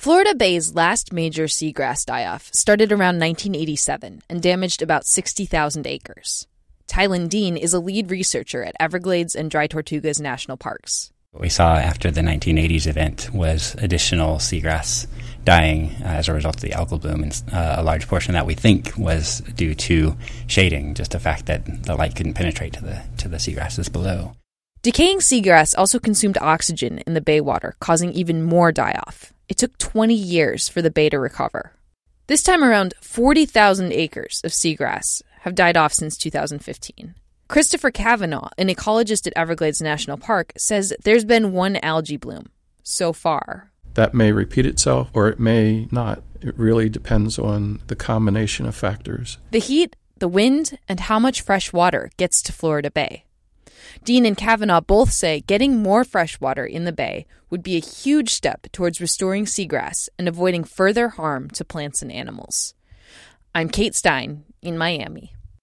Florida Bay's last major seagrass die-off started around 1987 and damaged about 60,000 acres. Tylen Dean is a lead researcher at Everglades and Dry Tortugas National Parks. What we saw after the 1980s event was additional seagrass dying as a result of the algal bloom, and a large portion of that we think was due to shading, just the fact that the light couldn't penetrate to the seagrasses below. Decaying seagrass also consumed oxygen in the bay water, causing even more die-off. It took 20 years for the bay to recover. This time around, 40,000 acres of seagrass have died off since 2015. Christopher Cavanaugh, an ecologist at Everglades National Park, says there's been one algae bloom so far. That may repeat itself or it may not. It really depends on the combination of factors. The heat, the wind, and how much fresh water gets to Florida Bay. Dean and Cavanaugh both say getting more fresh water in the bay would be a huge step towards restoring seagrass and avoiding further harm to plants and animals. I'm Kate Stein in Miami.